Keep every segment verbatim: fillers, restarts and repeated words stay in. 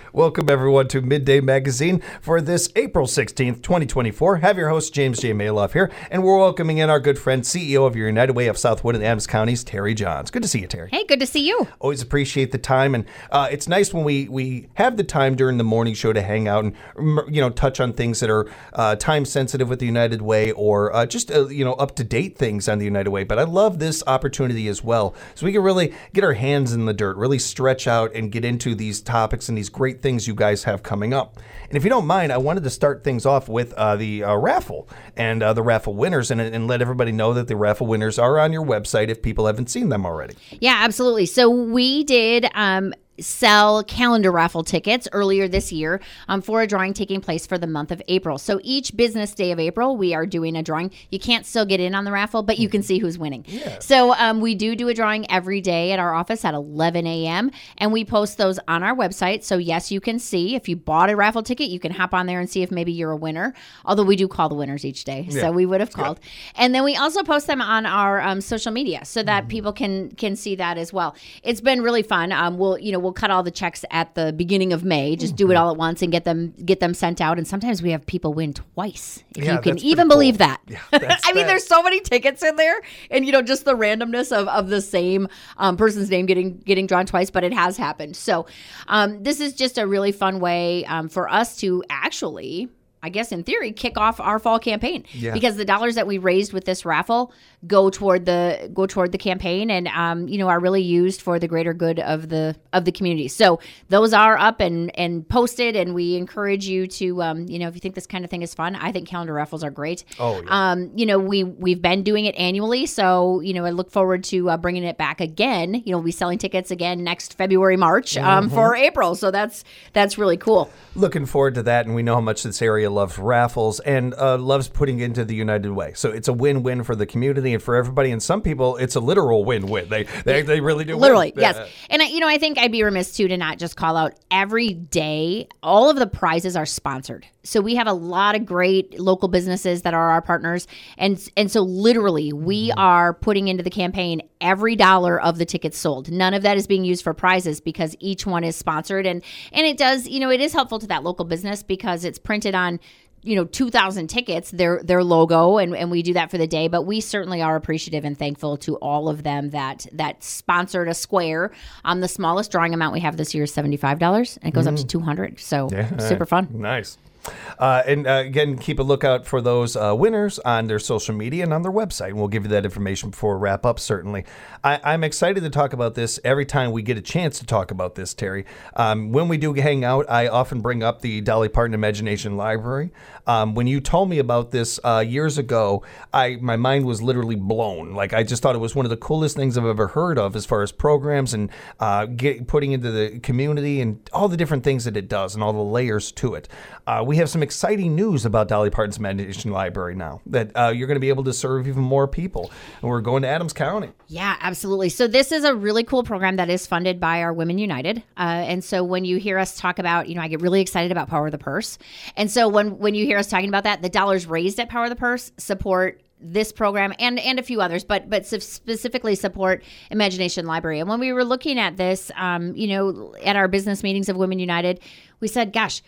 Welcome, everyone, to Midday Magazine for this April sixteenth, twenty twenty-four. Have your host, James J. Maloff here, and we're welcoming in our good friend, C E O of your United Way of Southwood and Adams Counties, Terry Johns. Good to see you, Terry. Hey, good to see you. Always appreciate the time, and uh, it's nice when we, we have the time during the morning show to hang out and, you know, touch on things that are uh, time-sensitive with the United Way or uh, just, uh, you know, up-to-date things on the United Way. But I love this opportunity as well, so we can really get our hands in the dirt, really stretch out and get into these topics and these great things you guys have coming up. And if you don't mind, I wanted to start things off with uh, the uh, raffle and uh, the raffle winners and, and let everybody know that the raffle winners are on your website if people haven't seen them already. Yeah, absolutely. So we did um, sell calendar raffle tickets earlier this year um, for a drawing taking place for the month of April. So each business day of April, we are doing a drawing. You can't still get in on the raffle, but you can see who's winning. Yeah. So um, we do do a drawing every day at our office at eleven a.m. and we post those on our website. So yes, you can see if you bought a raffle ticket, you can hop on there and see if maybe you're a winner. Although we do call the winners each day, yeah. so we would have called. Yeah. And then we also post them on our um, social media so that mm-hmm. people can can see that as well. It's been really fun. Um, we'll you know we'll cut all the checks at the beginning of May. Just do it all at once and get them get them sent out. And sometimes we have people win twice. If yeah, you can even believe cool. that. Yeah, I mean, that. There's so many tickets in there, and you know, just the randomness of, of the same um, person's name getting getting drawn twice, but it has happened. So um, this is just a really fun way um, for us to actually, I guess in theory, kick off our fall campaign yeah. because the dollars that we raised with this raffle go toward the go toward the campaign and um, you know are really used for the greater good of the of the community. So those are up and and posted, and we encourage you to um, you know if you think this kind of thing is fun. I think calendar raffles are great. Oh yeah. Um, you know we we've been doing it annually, so you know I look forward to uh, bringing it back again. You know we'll be selling tickets again next February, March um, mm-hmm. for April. So that's that's really cool. Looking forward to that, and we know how much this area loves raffles and uh, loves putting into the United Way. So it's a win-win for the community and for everybody. And some people, it's a literal win-win. They they, they really do. Literally, win. yes. Uh, and I, you know, I think I'd be remiss too to not just call out every day. All of the prizes are sponsored. So we have a lot of great local businesses that are our partners, and and so literally we mm-hmm. are putting into the campaign every dollar of the tickets sold. None of that is being used for prizes because each one is sponsored, and and it does, you know, it is helpful to that local business because it's printed on, you know, two thousand tickets, their their logo, and, and we do that for the day. But we certainly are appreciative and thankful to all of them that that sponsored a square. Um, the smallest drawing amount we have this year is seventy-five dollars, and it goes mm. up to two hundred dollars. So yeah, super fun. Nice. Uh, and uh, again, keep a lookout for those uh, winners on their social media and on their website. And we'll give you that information before we wrap up, certainly. I, I'm excited to talk about this every time we get a chance to talk about this, Terry. Um, when we do hang out, I often bring up the Dolly Parton Imagination Library. Um, when you told me about this uh, years ago, I my mind was literally blown. Like, I just thought it was one of the coolest things I've ever heard of as far as programs and uh, get, putting into the community and all the different things that it does and all the layers to it. Uh, we have some exciting news about Dolly Parton's Imagination Library now, that uh, you're going to be able to serve even more people. And we're going to Adams County. Yeah, absolutely. So this is a really cool program that is funded by our Women United. Uh, and so when you hear us talk about, you know, I get really excited about Power of the Purse. And so when, when you hear us talking about that, the dollars raised at Power of the Purse support this program and, and a few others, but but specifically support Imagination Library. And when we were looking at this, um, you know, at our business meetings of Women United, we said, gosh,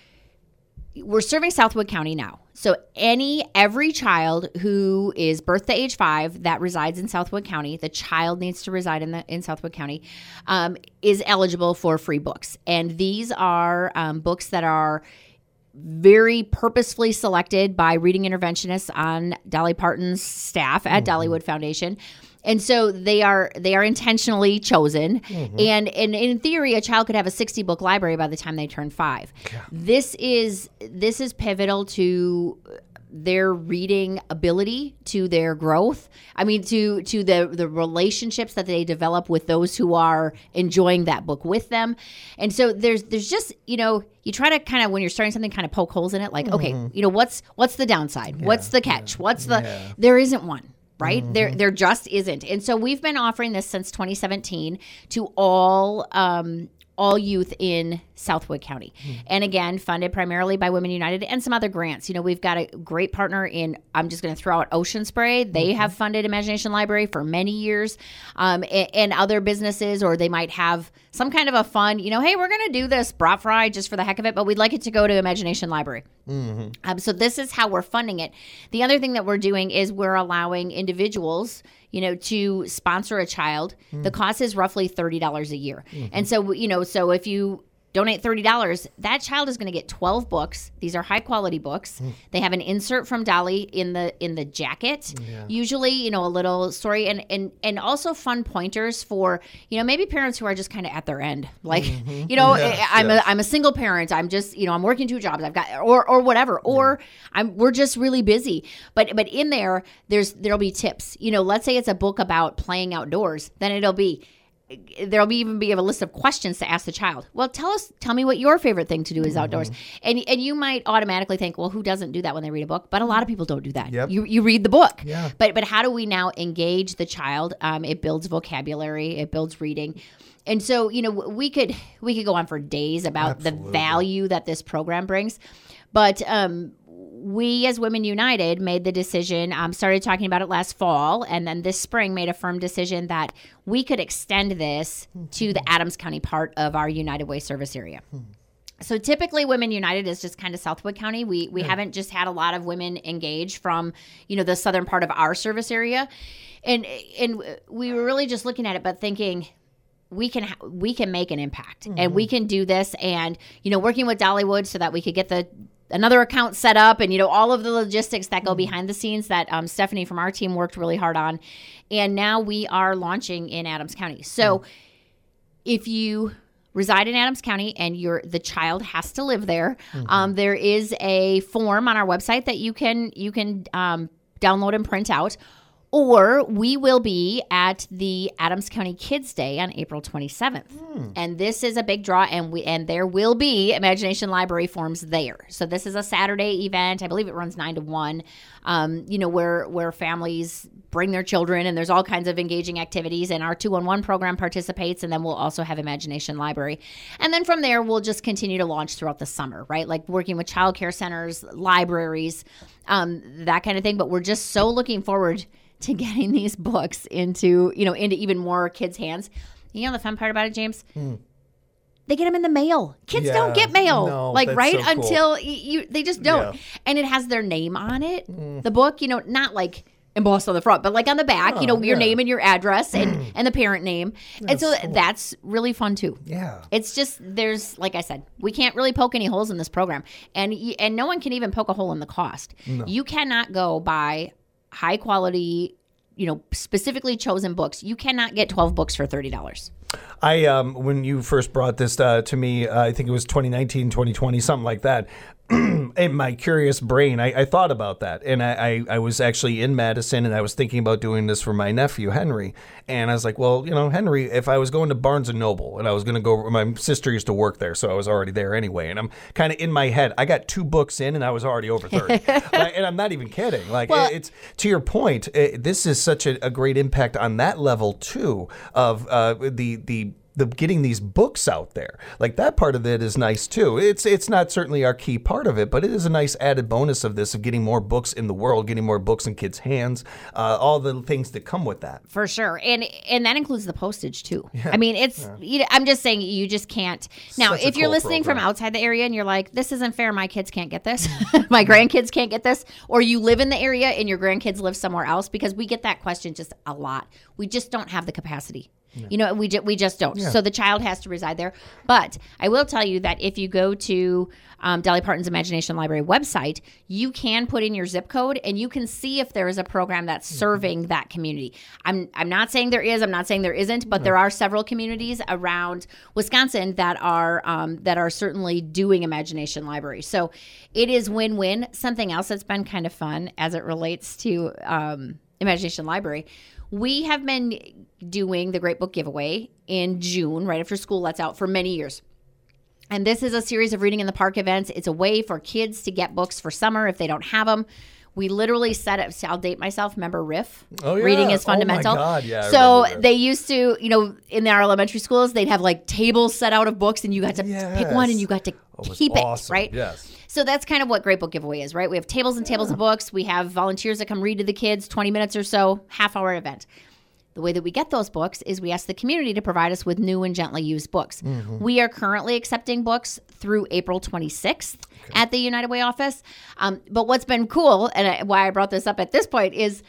we're serving Southwood County now. So any every child who is birth to age five that resides in Southwood County, the child needs to reside in the in Southwood County, um, is eligible for free books. And these are um, books that are very purposefully selected by reading interventionists on Dolly Parton's staff at mm-hmm. Dollywood Foundation. And so they are they are intentionally chosen. Mm-hmm. And, and in theory, a child could have a sixty book library by the time they turn five. Yeah. This is this is pivotal to their reading ability, to their growth. I mean, to to the, the relationships that they develop with those who are enjoying that book with them. And so there's there's just, you know, you try to kind of, when you're starting something, kind of poke holes in it. Like, mm-hmm. okay, you know, what's what's the downside? Yeah, what's the catch? Yeah, what's the, yeah. There isn't one. Right? Mm-hmm. There there just isn't. And so we've been offering this since twenty seventeen to all um, all youth in Southwood County. Mm. And again, funded primarily by Women United and some other grants. You know, we've got a great partner in, I'm just going to throw out Ocean Spray. They mm-hmm. have funded Imagination Library for many years, um, and, and other businesses, or they might have some kind of a fun, you know, hey, we're going to do this brat fry just for the heck of it, but we'd like it to go to Imagination Library. Mm-hmm. Um, so this is how we're funding it. The other thing that we're doing is we're allowing individuals, you know, to sponsor a child. Mm. The cost is roughly thirty dollars a year. Mm-hmm. And so, you know, so if you donate thirty dollars, that child is going to get twelve books. These are high quality books. Mm. They have an insert from Dolly in the in the jacket. Yeah. Usually, you know, a little story, and and and also fun pointers for, you know, maybe parents who are just kind of at their end. Like, mm-hmm. you know, yes, I'm yes. a I'm a single parent. I'm just, you know, I'm working two jobs. I've got or or whatever. Or yeah. I'm we're just really busy. But but in there, there's there'll be tips. You know, let's say it's a book about playing outdoors, then it'll be there'll be even be a list of questions to ask the child. Well, tell us, tell me what your favorite thing to do is outdoors. Mm-hmm. And and you might automatically think, well, who doesn't do that when they read a book? But a lot of people don't do that. Yep. You you read the book. Yeah. But but how do we now engage the child? Um, it builds vocabulary. It builds reading. And so, you know, we could we could go on for days about Absolutely. the value that this program brings. But um we as Women United made the decision, um, started talking about it last fall, and then this spring made a firm decision that we could extend this mm-hmm. to the Adams County part of our United Way service area. Mm-hmm. So typically Women United is just kind of Southwood County. We we yeah. haven't just had a lot of women engage from, you know, the southern part of our service area. And and we were really just looking at it, but thinking, we can ha- we can make an impact, mm-hmm. and we can do this. And, you know, working with Dollywood so that we could get the another account set up, and, you know, all of the logistics that go behind the scenes that um, Stephanie from our team worked really hard on. And now we are launching in Adams County. So mm. if you reside in Adams County and you're, the child has to live there, mm-hmm. um, there is a form on our website that you can, you can um, download and print out. Or we will be at the Adams County Kids Day on April twenty-seventh. Mm. And this is a big draw, and we and there will be Imagination Library forms there. So this is a Saturday event. I believe it runs nine to one, um, you know, where where families bring their children, and there's all kinds of engaging activities. And our two one one program participates, and then we'll also have Imagination Library. And then from there, we'll just continue to launch throughout the summer, right? Like working with child care centers, libraries, um, that kind of thing. But we're just so looking forward to getting these books into, you know, into even more kids' hands. You know the fun part about it, James? Mm. They get them in the mail. Kids yeah, don't get mail, no, like right so cool. until you, you. They just don't, yeah. and it has their name on it. Mm. The book, you know, not like embossed on the front, but like on the back, oh, you know, your yeah. name and your address and and the parent name, that's and so cool. that's really fun too. Yeah, it's just there's like I said, we can't really poke any holes in this program, and and no one can even poke a hole in the cost. No. You cannot go buy high quality, you know, specifically chosen books. You cannot get twelve books for thirty dollars. I, um, when you first brought this uh, to me, uh, I think it was twenty nineteen, twenty twenty, something like that. In my curious brain, I, I thought about that. And I, I, I was actually in Madison, and I was thinking about doing this for my nephew, Henry. And I was like, well, you know, Henry, if I was going to Barnes and Noble and I was going to go, my sister used to work there, so I was already there anyway. And I'm kind of in my head, I got two books in and I was already over thirty. Like, and I'm not even kidding. Like, well, it's to your point, it, this is such a, a great impact on that level, too, of uh, the the the getting these books out there. Like, that part of it is nice too. It's it's not certainly our key part of it, but it is a nice added bonus of this, of getting more books in the world, getting more books in kids' hands, uh, all the things that come with that. For sure. And and that includes the postage too. Yeah. I mean, it's, yeah. you know, I'm just saying you just can't. Now, Such if you're cool listening program. From outside the area and you're like, this isn't fair, my kids can't get this, my grandkids can't get this, or you live in the area and your grandkids live somewhere else, because we get that question just a lot. We just don't have the capacity. Yeah. You know, we, ju- we just don't. Yeah. So the child has to reside there. But I will tell you that if you go to um, Dolly Parton's Imagination Library website, you can put in your zip code and you can see if there is a program that's serving mm-hmm. that community. I'm I'm not saying there is. I'm not saying there isn't. But no. there are several communities around Wisconsin that are um, that are certainly doing Imagination Library. So it is win-win. Something else that's been kind of fun as it relates to um, Imagination Library. We have been doing the Great Book Giveaway in June, right after school lets out, for many years. And this is a series of Reading in the Park events. It's a way for kids to get books for summer if they don't have them. We literally set up, so I'll date myself, remember Riff? Oh, yeah. Reading is Oh, my fundamental. God, yeah, I so remember Riff. they used to, you know, in our elementary schools, they'd have like tables set out of books and you got to pick one and you got to Oh, it was keep awesome. it, right? Yes. So that's kind of what Great Book Giveaway is, right? We have tables and tables of books. We have volunteers that come read to the kids, twenty minutes or so, half hour event. The way that we get those books is we ask the community to provide us with new and gently used books. Mm-hmm. We are currently accepting books through April twenty-sixth okay. at the United Way office. Um, but what's been cool, and I, why I brought this up at this point, is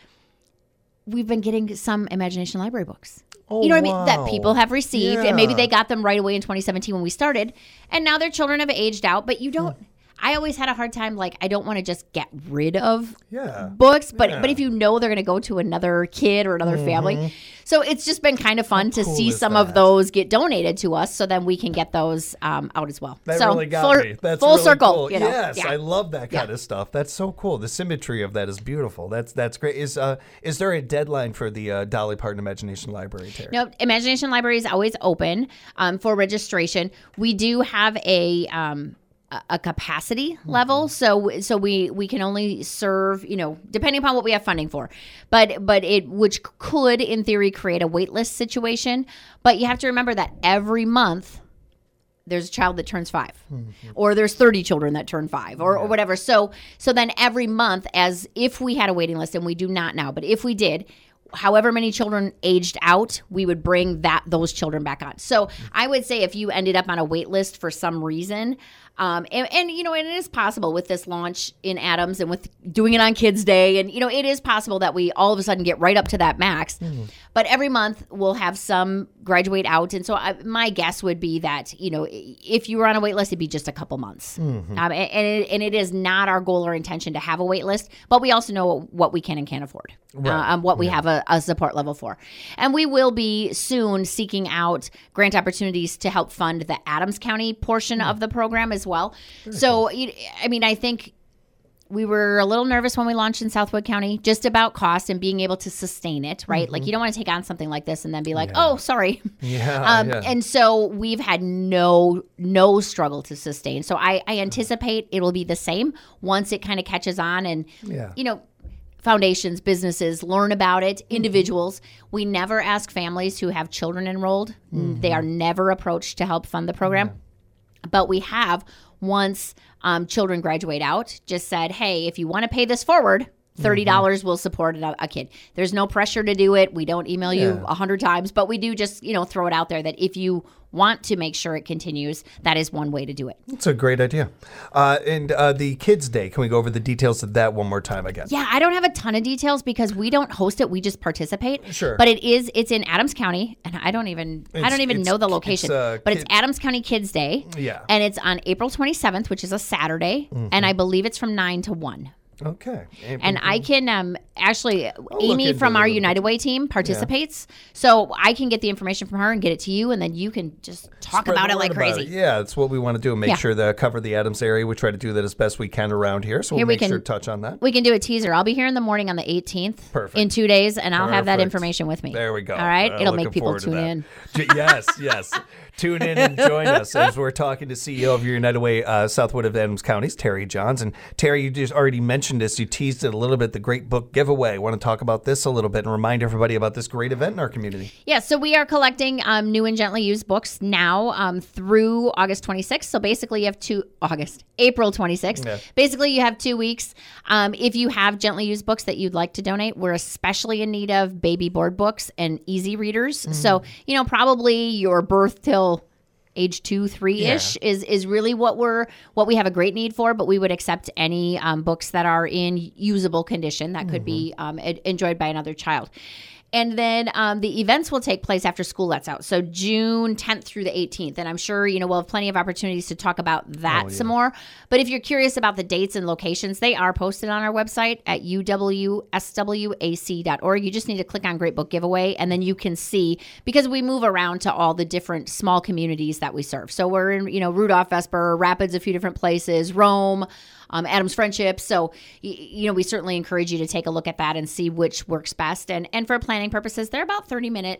we've been getting some Imagination Library books. Oh, you know what wow. I mean? That people have received, yeah. and maybe they got them right away in twenty seventeen when we started, and now their children have aged out, but you don't... Hmm. I always had a hard time, like, I don't want to just get rid of yeah. books, but yeah. but if you know they're going to go to another kid or another mm-hmm. family. So it's just been kind of fun How to cool see some that? of those get donated to us so then we can get those um, out as well. That so really got full, me. That's full really circle. Cool. You know? Yes, yeah. I love that kind yeah. of stuff. That's so cool. The symmetry of that is beautiful. That's that's great. Is uh is there a deadline for the uh, Dolly Parton Imagination Library, Terry? No, Imagination Library is always open um, for registration. We do have a... Um, a capacity level. So so we we can only serve, you know, depending upon what we have funding for. But but it which could in theory create a wait list situation. But you have to remember that every month there's a child that turns five. Mm-hmm. Or there's thirty children that turn five or, yeah. or whatever. So so then every month, as if we had a waiting list, and we do not now, but if we did, however many children aged out, we would bring that those children back on. So I would say if you ended up on a wait list for some reason, um, and, and, you know, and it is possible with this launch in Adams and with doing it on Kids Day, and, you know, it is possible that we all of a sudden get right up to that max. Mm-hmm. But every month we'll have some graduate out. And so I, my guess would be that, you know, if you were on a wait list, it'd be just a couple months. Mm-hmm. Um, and, and, it, and it is not our goal or intention to have a wait list, but we also know what we can and can't afford, right. uh, um, what we yeah. have a, a support level for. And we will be soon seeking out grant opportunities to help fund the Adams County portion mm-hmm. of the program as well. Very so, cool. I mean, I think we were a little nervous when we launched in Southwood County just about cost and being able to sustain it, right? Mm-hmm. Like you don't want to take on something like this and then be like, yeah. oh, sorry. Yeah, um, yeah. And so we've had no no struggle to sustain. So I, I anticipate it will be the same once it kind of catches on and, yeah. you know, foundations, businesses learn about it, individuals. Mm-hmm. We never ask families who have children enrolled. Mm-hmm. They are never approached to help fund the program. Yeah. But we have, once um, children graduate out, just said, hey, if you want to pay this forward, thirty dollars mm-hmm. will support a, a kid. There's no pressure to do it. We don't email you a yeah. hundred times, but we do just, you know, throw it out there that if you want to make sure it continues, that is one way to do it. It's a great idea. Uh, and uh, the Kids Day, can we go over the details of that one more time again? Yeah, I don't have a ton of details because we don't host it. We just participate. Sure. But it is, it's in Adams County, and I don't even, it's, I don't even know the location. It's, uh, but kid- it's Adams County Kids Day. Yeah. And it's on April twenty-seventh, which is a Saturday, mm-hmm. and I believe it's from nine to one. Okay. And, and I can um, actually, Amy from our United Way team participates. Yeah. So I can get the information from her and get it to you. And then you can just talk Spread about it like crazy. It. Yeah, that's what we want to do. Make yeah. sure to cover the Adams area. We try to do that as best we can around here. So we'll here make we can, sure to touch on that. We can do a teaser. I'll be here in the morning on the eighteenth. Perfect. In two days. And I'll Perfect. have that information with me. There we go. All right. Uh, It'll make people tune in. Yes, yes. Tune in and join us as we're talking to C E O of your United Way uh, Southwood of Adams Counties, Terry Johns. And Terry, you just already mentioned this. You teased it a little bit, the Great Book Giveaway. I want to talk about this a little bit and remind everybody about this great event in our community. Yeah, so we are collecting um, new and gently used books now um, through August twenty-sixth. So basically you have two, August, April twenty-sixth. Yeah. Basically you have two weeks. Um, if you have gently used books that you'd like to donate, we're especially in need of baby board books and easy readers. Mm. So, you know, probably your birth till age two, three-ish yeah. is is really what we're what we have a great need for, but we would accept any um, books that are in usable condition that could mm-hmm. be um, enjoyed by another child. And then um, the events will take place after school lets out. So June tenth through the eighteenth. And I'm sure, you know, we'll have plenty of opportunities to talk about that oh, yeah. some more. But if you're curious about the dates and locations, they are posted on our website at u w s w a c dot org. You just need to click on Great Book Giveaway, and then you can see, because we move around to all the different small communities that we serve. So we're in, you know, Rudolph, Vesper, Rapids, a few different places, Rome, Um, Adams Friendship. So, y- you know, we certainly encourage you to take a look at that and see which works best. And and for planning purposes, they're about thirty minutes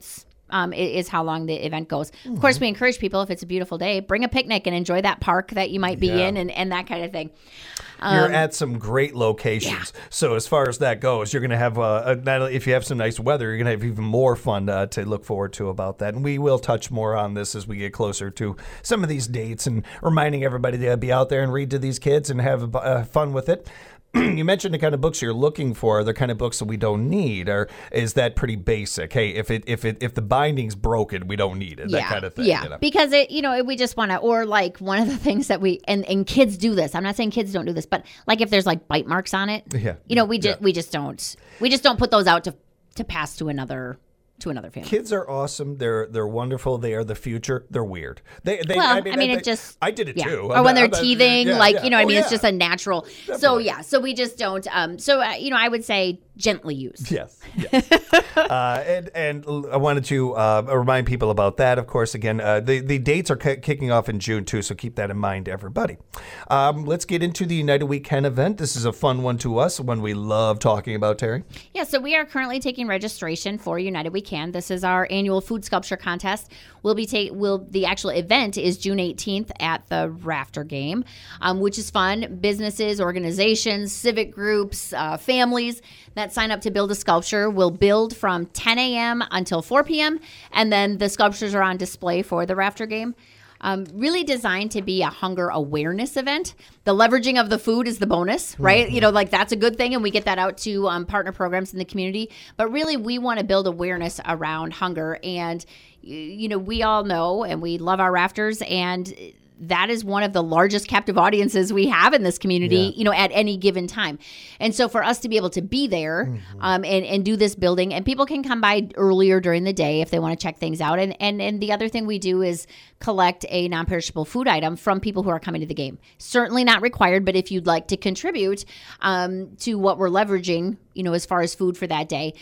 um, i- is how long the event goes. Mm-hmm. Of course, we encourage people, if it's a beautiful day, bring a picnic and enjoy that park that you might be Yeah. in and, and that kind of thing. You're Um, at some great locations. Yeah. So as far as that goes, you're going to have, uh, a, not only if you have some nice weather, you're going to have even more fun uh, to look forward to about that. And we will touch more on this as we get closer to some of these dates and reminding everybody to be out there and read to these kids and have uh, fun with it. You mentioned the kind of books you're looking for. The kind of books that we don't need, or is that pretty basic? Hey, if it if it if the binding's broken, we don't need it. yeah, That kind of thing. Yeah, you know? because it, you know, we just want to, or like one of the things that we and, and kids do this. I'm not saying kids don't do this, but like if there's like bite marks on it, Yeah. you know, we just Yeah. we just don't we just don't put those out to to pass to another to another family. Kids are awesome. They're they're wonderful. They are the future. They're weird. They, they Well, I mean, I mean, I, it just I did it yeah. too. Or I'm when not- they're I'm not- teething, yeah, like yeah. you know, what I Oh, mean, it's yeah. just a natural. So Definitely. yeah, so we just don't. Um, so uh, you know, I would say gently used. Yes. yes. uh, and and l- I wanted to uh, remind people about that. Of course, again, uh, the the dates are ki- kicking off in June too, so keep that in mind, everybody. Um, let's get into the United Weekend event. This is a fun one to us, one we love talking about, Terry. Yeah, so we are currently taking registration for United We Can. This is our annual food sculpture contest. We'll be take will the actual event is June eighteenth at the Rafter Game, um, which is fun. Businesses, organizations, civic groups, uh, families that sign up to build a sculpture will build from ten a.m. until four p.m. and then the sculptures are on display for the Rafter Game. Um, really designed to be a hunger awareness event. The leveraging of the food is the bonus, right? Mm-hmm. You know, like that's a good thing, and we get that out to um, partner programs in the community. But really, we want to build awareness around hunger. And, you know, we all know and we love our Rafters, and that is one of the largest captive audiences we have in this community, yeah. you know, at any given time. And so for us to be able to be there mm-hmm. um, and, and do this building, and people can come by earlier during the day if they want to check things out. And, and, and the other thing we do is collect a non-perishable food item from people who are coming to the game. Certainly not required, but if you'd like to contribute um, to what we're leveraging, you know, as far as food for that day.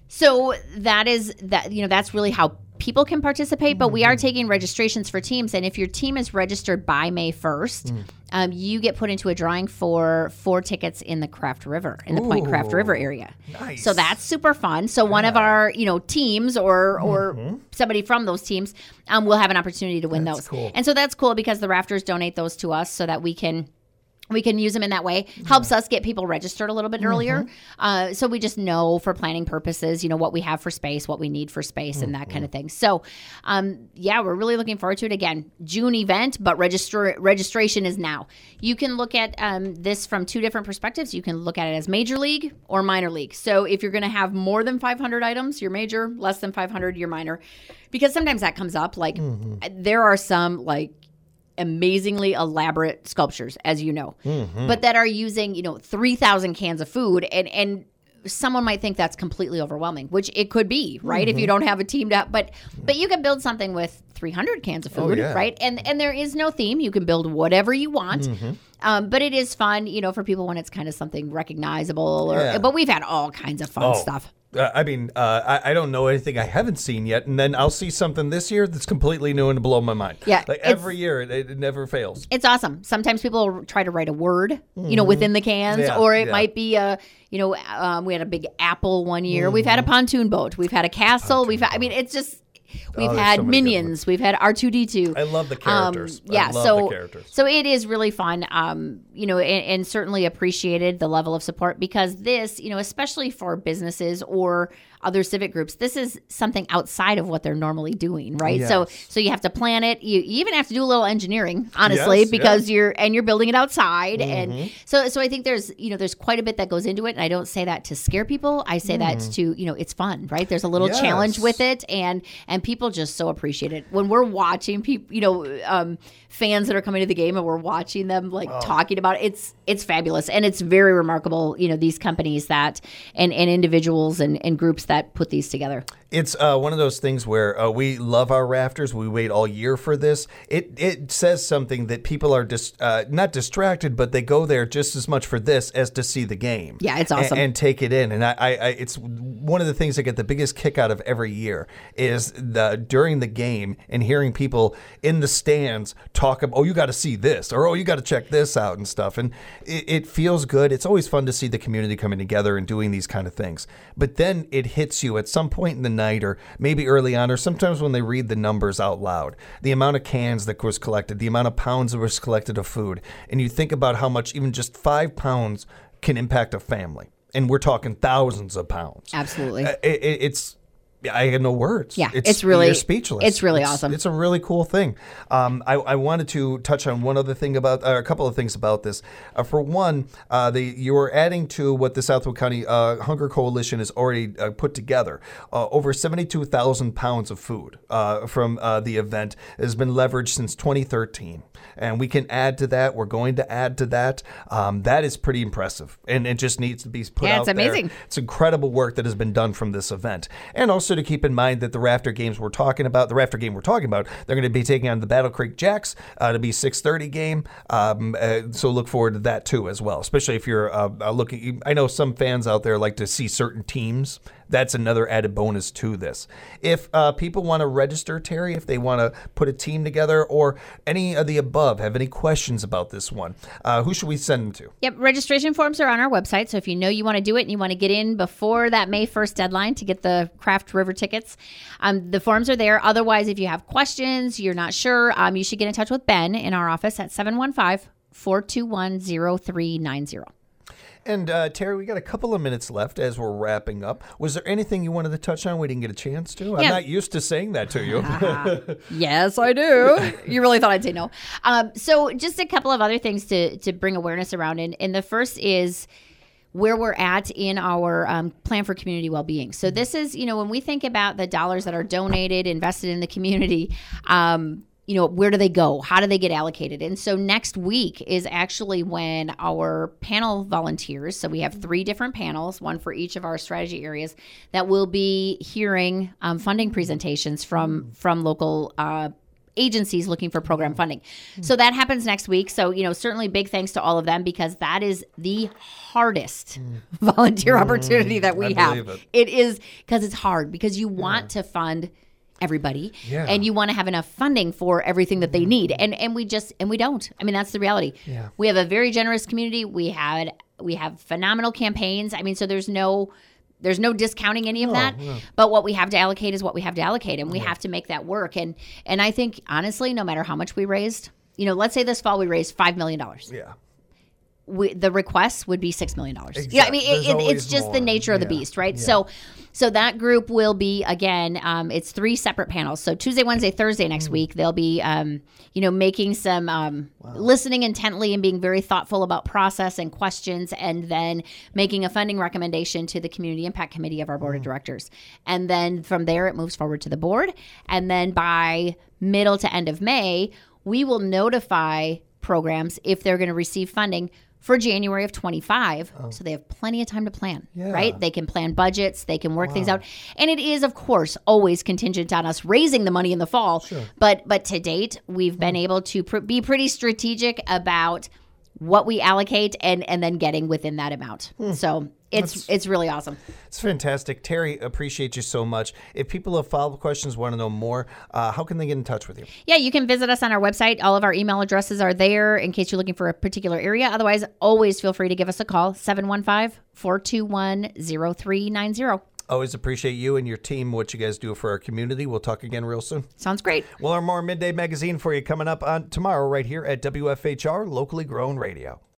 So that is that, you know, that's really how people can participate, but we are taking registrations for teams. And if your team is registered by May first, mm. um, you get put into a drawing for four tickets in the Craft River, in the Ooh, Point Craft River area. Nice. So that's super fun. So yeah. one of our, you know, teams or or mm-hmm. somebody from those teams um, will have an opportunity to win that's those. Cool. And so that's cool because the Rafters donate those to us so that we can We can use them in that way. Helps yeah. us get people registered a little bit earlier. Mm-hmm. Uh, so we just know for planning purposes, you know, what we have for space, what we need for space mm-hmm. and that kind of thing. So, um, yeah, we're really looking forward to it. Again, June event, but register registration is now. You can look at um, this from two different perspectives. You can look at it as major league or minor league. So if you're going to have more than five hundred items, you're major, less than five hundred, you're minor. Because sometimes that comes up. Like mm-hmm. there are some like, amazingly elaborate sculptures, as you know, mm-hmm. but that are using, you know, three thousand cans of food. And, and someone might think that's completely overwhelming, which it could be, right? Mm-hmm. If you don't have a team to, but, but you can build something with three hundred cans of food, oh, yeah. right? And, and there is no theme. You can build whatever you want. Mm-hmm. Um, but it is fun, you know, for people when it's kind of something recognizable or, yeah. but we've had all kinds of fun oh. stuff. Uh, I mean, uh, I, I don't know anything I haven't seen yet, and then I'll see something this year that's completely new and blow my mind. Yeah, like every year, it, it never fails. It's awesome. Sometimes people will try to write a word, mm-hmm. you know, within the cans, yeah, or it yeah. might be a, you know, um, we had a big apple one year. Mm-hmm. We've had a pontoon boat. We've had a castle. Pontoon we've had, I mean, it's just. We've oh, had so Minions. We've had R two D two. I love the characters. Um, yeah, I love so the characters. so it is really fun. Um, you know, and, and certainly appreciated the level of support because this, you know, especially for businesses or other civic groups, this is something outside of what they're normally doing, right? Yes. So so you have to plan it. You, you even have to do a little engineering, honestly, yes, because yes. you're and you're building it outside, mm-hmm. and so so I think there's you know there's quite a bit that goes into it, and I don't say that to scare people. I say mm. that to you know it's fun, right? There's a little yes. challenge with it, and and people just so appreciate it when we're watching people, you know, um, fans that are coming to the game, and we're watching them like oh. talking about it. It's it's fabulous, and it's very remarkable. You know, these companies that and and individuals and and groups that put these together. It's uh, one of those things where uh, we love our Rafters. We wait all year for this. It it says something that people are dis- uh, not distracted, but they go there just as much for this as to see the game. Yeah, it's awesome. And, and take it in. And I, I, I, it's one of the things I get the biggest kick out of every year is the during the game and hearing people in the stands talk about, oh, you got to see this, or oh, you got to check this out and stuff. And it, it feels good. It's always fun to see the community coming together and doing these kind of things. But then it hits you at some point in the night or maybe early on, or sometimes when they read the numbers out loud, the amount of cans that was collected, the amount of pounds that was collected of food, and you think about how much even just five pounds can impact a family. And we're talking thousands of pounds. Absolutely. Uh, it, it, it's I have no words. Yeah, it's, it's really you're speechless. It's really it's, awesome. It's a really cool thing. Um, I, I wanted to touch on one other thing about, uh, a couple of things about this. Uh, for one, uh, the you are adding to what the Southwood County uh, Hunger Coalition has already uh, put together. Uh, over seventy-two thousand pounds of food uh, from uh, the event has been leveraged since twenty thirteen. And we can add to that. We're going to add to that. Um, that is pretty impressive. And it just needs to be put yeah, out it's amazing. there. It's incredible work that has been done from this event. And also to keep in mind that the Rafter games we're talking about, the Rafter game we're talking about, they're going to be taking on the Battle Creek Jacks. Uh, it'll be six thirty game. Um, uh, so look forward to that too as well, especially if you're uh, uh, looking. I know some fans out there like to see certain teams. That's another added bonus to this. If uh, people want to register, Terry, if they want to put a team together or any of the above, have any questions about this one, uh, who should we send them to? Yep, registration forms are on our website. So if you know you want to do it and you want to get in before that May first deadline to get the Craft River tickets, um, the forms are there. Otherwise, if you have questions, you're not sure, um, you should get in touch with Ben in our office at seven one five, four two one, zero three nine zero. And uh, Terry, we got a couple of minutes left as we're wrapping up. Was there anything you wanted to touch on we didn't get a chance to? I'm yeah. not used to saying that to you. uh, yes, I do. You really thought I'd say no. Um, so just a couple of other things to, to bring awareness around. And, and the first is where we're at in our um, plan for community well-being. So this is, you know, when we think about the dollars that are donated, invested in the community, um, you know, where do they go? How do they get allocated? And so next week is actually when our panel volunteers, so we have three different panels, one for each of our strategy areas, that will be hearing um, funding presentations from, from local uh, agencies looking for program funding. So that happens next week. So, you know, certainly big thanks to all of them because that is the hardest mm. volunteer mm. opportunity that we I have. It. it is because it's hard because you want yeah. to fund everybody yeah. and you want to have enough funding for everything that they need and and we just and we don't. I mean, that's the reality. Yeah. We have a very generous community. We had we have phenomenal campaigns. I mean, so there's no there's no discounting any of no, that. No. But what we have to allocate is what we have to allocate and we yeah. have to make that work. And and I think honestly, no matter how much we raised, you know, let's say this fall we raised five million dollars. Yeah. We, the request would be six million dollars. Exactly. Yeah, I mean, it, it, it's just more. the nature of yeah. the beast, right? Yeah. So, so that group will be again. Um, it's three separate panels. So Tuesday, Wednesday, Thursday next mm. week, they'll be, um, you know, making some um, wow. listening intently and being very thoughtful about process and questions, and then making a funding recommendation to the Community Impact Committee of our board mm. of directors. And then from there, it moves forward to the board. And then by middle to end of May, we will notify programs if they're going to receive funding for January of twenty-five, oh. so they have plenty of time to plan, yeah. right? They can plan budgets, they can work wow. things out. And it is, of course, always contingent on us raising the money in the fall. Sure. But but to date, we've been mm. able to pr- be pretty strategic about what we allocate and, and then getting within that amount. Mm. So it's That's, it's really awesome. It's fantastic. Terry, appreciate you so much. If people have follow-up questions, want to know more, uh, how can they get in touch with you? Yeah, you can visit us on our website. All of our email addresses are there in case you're looking for a particular area. Otherwise, always feel free to give us a call, seven one five, four two one, zero three nine zero. Always appreciate you and your team, what you guys do for our community. We'll talk again real soon. Sounds great. We'll have more Midday Magazine for you coming up on tomorrow right here at W F H R, locally grown radio.